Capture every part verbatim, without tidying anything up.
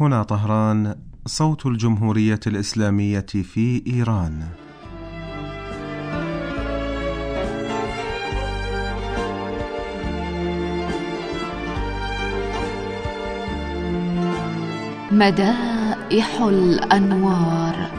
هنا طهران، صوت الجمهورية الإسلامية في إيران. مدائح الأنوار.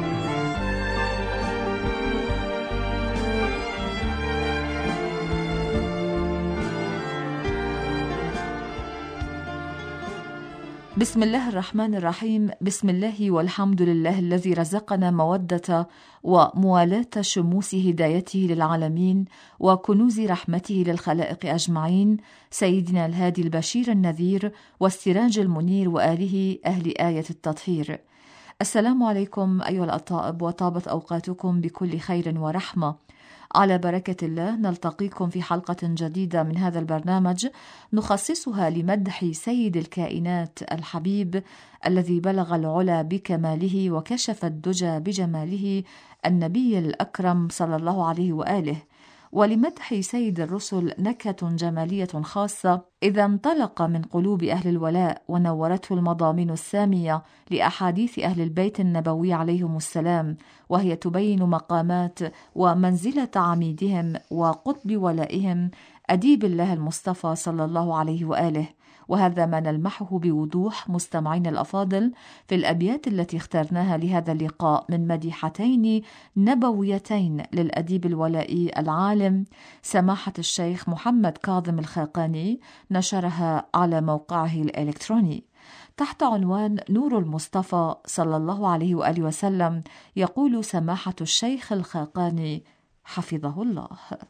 بسم الله الرحمن الرحيم. بسم الله والحمد لله الذي رزقنا مودة وموالاة شموس هدايته للعالمين وكنوز رحمته للخلائق أجمعين، سيدنا الهادي البشير النذير والسراج المنير وآله أهل آية التطهير. السلام عليكم أيها الأطائب، وطابت أوقاتكم بكل خير ورحمة. على بركة الله نلتقيكم في حلقة جديدة من هذا البرنامج نخصصها لمدح سيد الكائنات الحبيب الذي بلغ العلا بكماله وكشف الدجى بجماله، النبي الأكرم صلى الله عليه وآله، ولمدح سيد الرسل نكهة جمالية خاصة إذا انطلق من قلوب أهل الولاء ونورته المضامين السامية لأحاديث أهل البيت النبوي عليهم السلام، وهي تبين مقامات ومنزلة عميدهم وقطب ولائهم أديب الله المصطفى صلى الله عليه وآله. وهذا ما نلمحه بوضوح مستمعين الأفاضل في الأبيات التي اخترناها لهذا اللقاء من مديحتين نبويتين للأديب الولائي العالم سماحة الشيخ محمد كاظم الخاقاني، نشرها على موقعه الإلكتروني تحت عنوان نور المصطفى صلى الله عليه وآله وسلم. يقول سماحة الشيخ الخاقاني حفظه الله: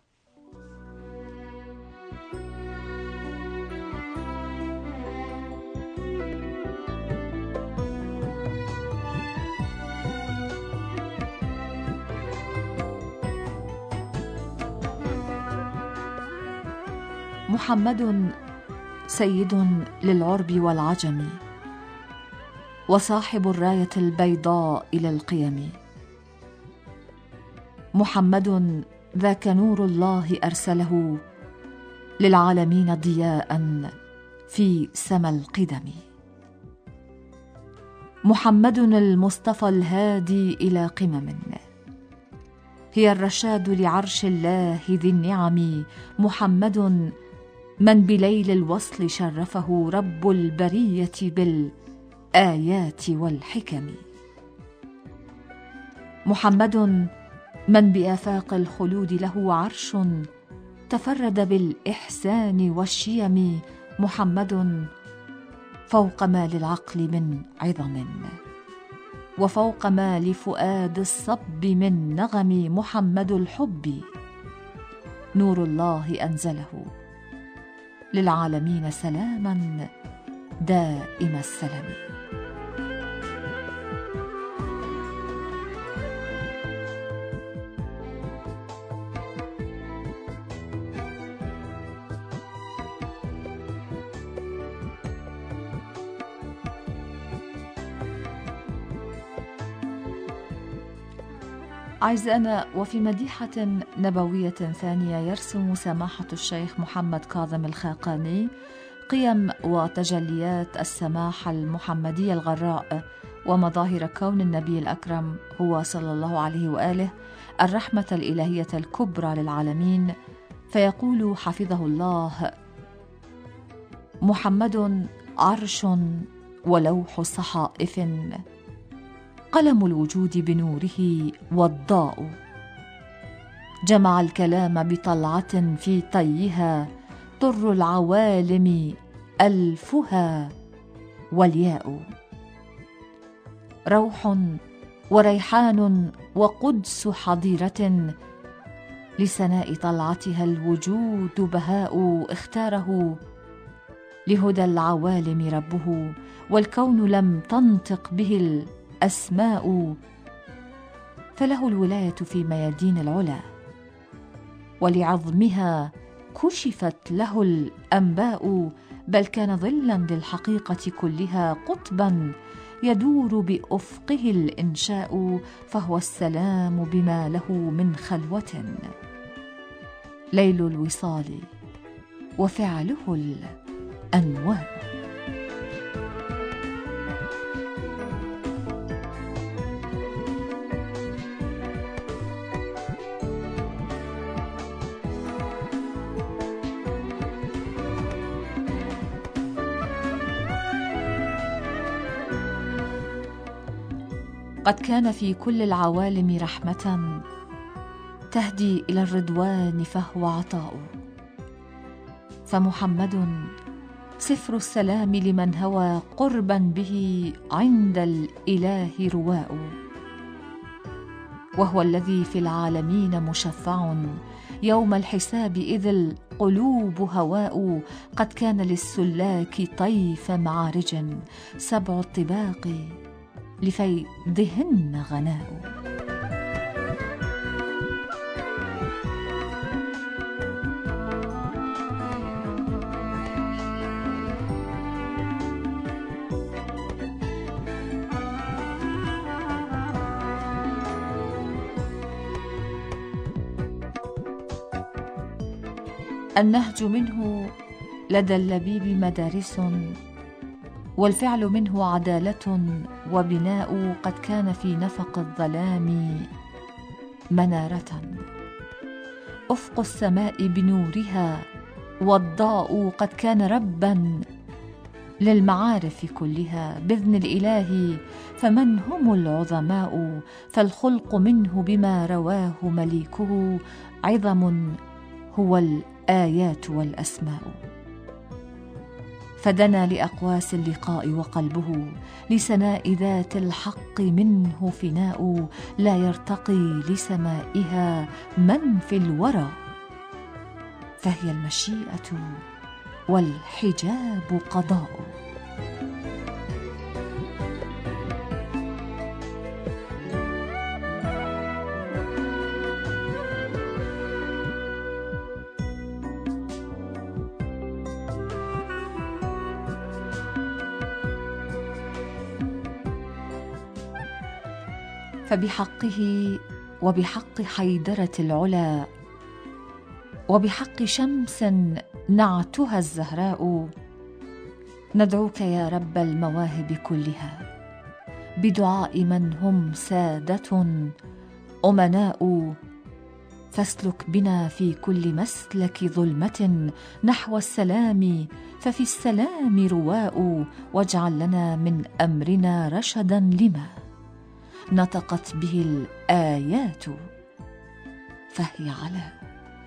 محمد سيد للعرب والعجم، وصاحب الراية البيضاء إلى القيم. محمد ذاك نور الله أرسله للعالمين ضياء في سما القدم. محمد المصطفى الهادي إلى قمم، هي الرشاد لعرش الله ذي النعم. محمد من بليل الوصل شرفه رب البرية بالآيات والحكم. محمد من بآفاق الخلود له عرش تفرد بالإحسان والشيم. محمد فوق ما للعقل من عظم، وفوق ما لفؤاد الصب من نغم. محمد الحب نور الله أنزله للعالمين سلاما دائم السلام. أعزائنا، وفي مديحة نبوية ثانية يرسم سماحة الشيخ محمد كاظم الخاقاني قيم وتجليات السماحة المحمدية الغراء ومظاهر كون النبي الأكرم هو صلى الله عليه وآله الرحمة الإلهية الكبرى للعالمين. فيقول حفظه الله: محمد عرش ولوح صحائف، قلم الوجود بنوره والضاء، جمع الكلام بطلعة في طيها، طر العوالم ألفها والياء. روح وريحان وقدس حضيرة، لسناء طلعتها الوجود بهاء، اختاره لهدى العوالم ربه، والكون لم تنطق به الأسماء، فله الولاية في ميادين العلا، ولعظمها كشفت له الأنباء، بل كان ظلا للحقيقة كلها، قطبا يدور بأفقه الإنشاء، فهو السلام بما له من خلوة، ليل الوصال وفعله الأنواء. قد كان في كل العوالم رحمة تهدي إلى الرضوان فهو عطاء. فمحمد سفر السلام لمن هوى قربا به عند الإله رواء، وهو الذي في العالمين مشفع يوم الحساب إذ القلوب هواء. قد كان للسلاك طيف معارج سبع الطباق لفيضهن غناء. النهج منه لدى اللبيب مدارس، والفعل منه عدالة وبناء. قد كان في نفق الظلام منارة، أفق السماء بنورها والضاء. قد كان ربا للمعارف كلها بإذن الإله، فمن هم العظماء؟ فالخلق منه بما رواه مليكه، عظم هو الآيات والأسماء. فدنا لأقواس اللقاء وقلبه لسناء ذات الحق منه فناء. لا يرتقي لسمائها من في الورى، فهي المشيئة والحجاب قضاء. فبحقه وبحق حيدرة العلا، وبحق شمس نعتها الزهراء، ندعوك يا رب المواهب كلها بدعاء من هم سادة أمناء. فاسلك بنا في كل مسلك ظلمة نحو السلام، ففي السلام رواء. واجعل لنا من أمرنا رشدا لما نطقت به الآيات، فهي علاء.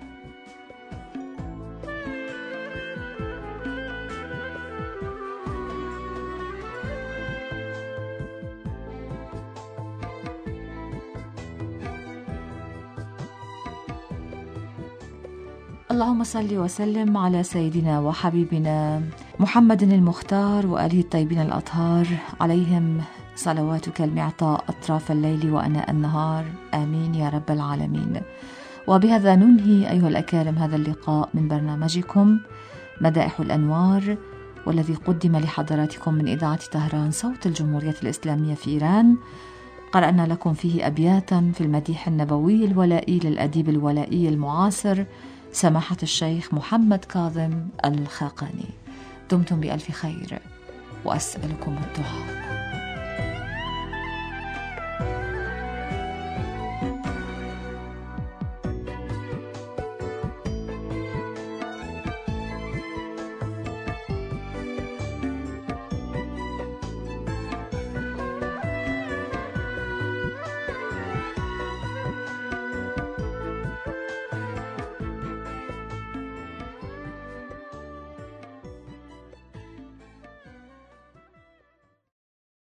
اللهم صل وسلم على سيدنا وحبيبنا محمد المختار وآله الطيبين الأطهار، عليهم صلواتك المعطاء أطراف الليل وأناء النهار، آمين يا رب العالمين. وبهذا ننهي أيها الأكارم هذا اللقاء من برنامجكم مدائح الأنوار، والذي قدم لحضراتكم من إذاعة طهران صوت الجمهورية الإسلامية في إيران. قرأنا لكم فيه أبياتا في المديح النبوي الولائي للأديب الولائي المعاصر سماحة الشيخ محمد كاظم الخاقاني. دمتم بألف خير، وأسألكم الدعاء.